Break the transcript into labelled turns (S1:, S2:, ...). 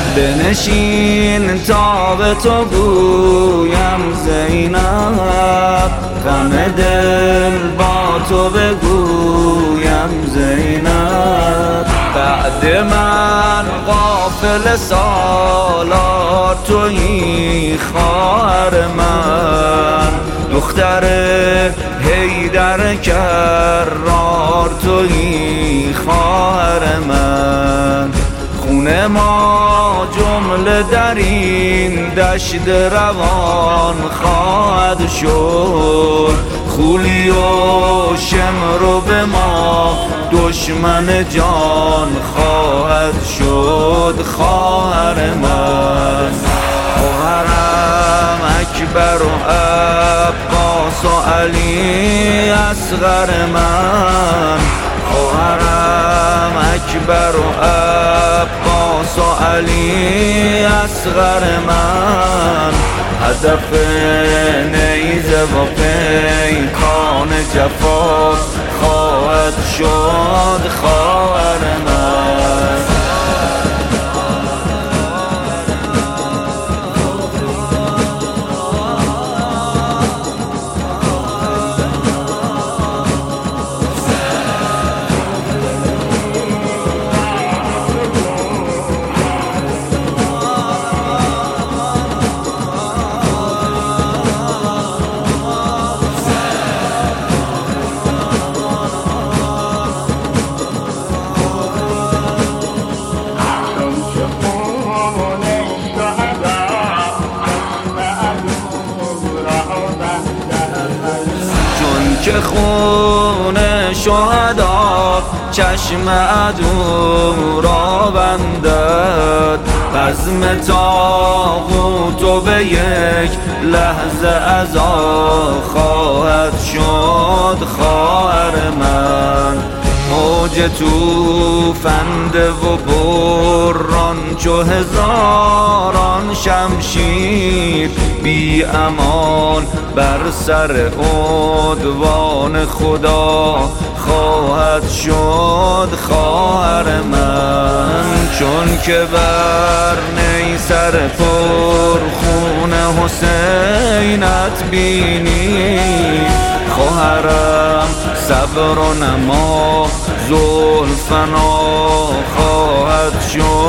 S1: بنشین تا به تو گویم زینب، غم دل با تو بگویم زینب. بعد من غافل سالار تویی خواهر من، دختر حیدر کرار تویی خواهر من. خون ما جمله در این دشت روان خواهد شد، خولی و شمر به ما دشمن جان خواهد شد خواهر من. خواهرم اکبر و عباس و علی اصغر من، خواهرم اکبر و عباس و علی اصغر من. هدف نیزه و پیکان جفا خواهد شد خواهر من. که خون شهدا چشم عدو را بندد، بزم طاغوت به یک لحظه عزا خواهد شد خواهر من. موج توفنده و بران چو هزاران شمشیر، بی امان بر سر عدوان خدا خواهد شد خواهر من. چون که بر نیسر پرخون حسینت بینی، خواهرم صبر و نما زلفنا خواهد شد